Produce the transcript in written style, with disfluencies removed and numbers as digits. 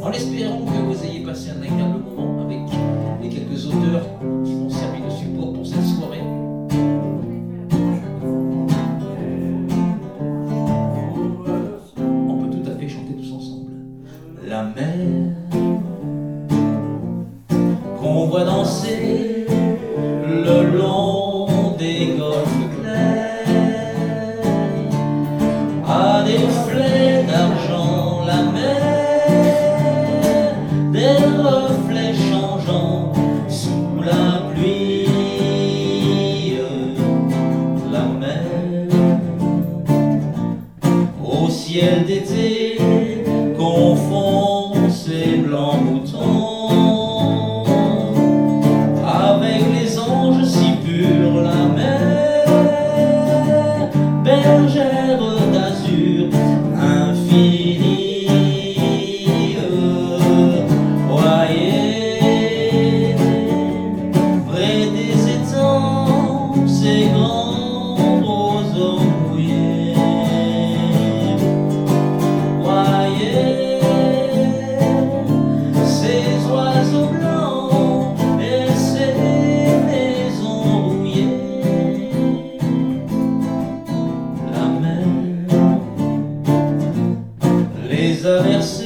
en espérant que vous ayez passé un agréable moment avec les quelques auteurs qui m'ont servi de support pour cette soirée. On peut tout à fait chanter tous ensemble. La mer qu'on voit danser le long des golfes clairs a des reflets d'argent, la mer, des reflets changeants sous la pluie. La mer au ciel d'été confond ses blancs moutons avec les anges si purs. La mer, bergère d'azur infinie, voyez près des étangs ces grands roseaux mouillés. Voyez ces oiseaux blancs et ces maisons rouillées. La mer les averse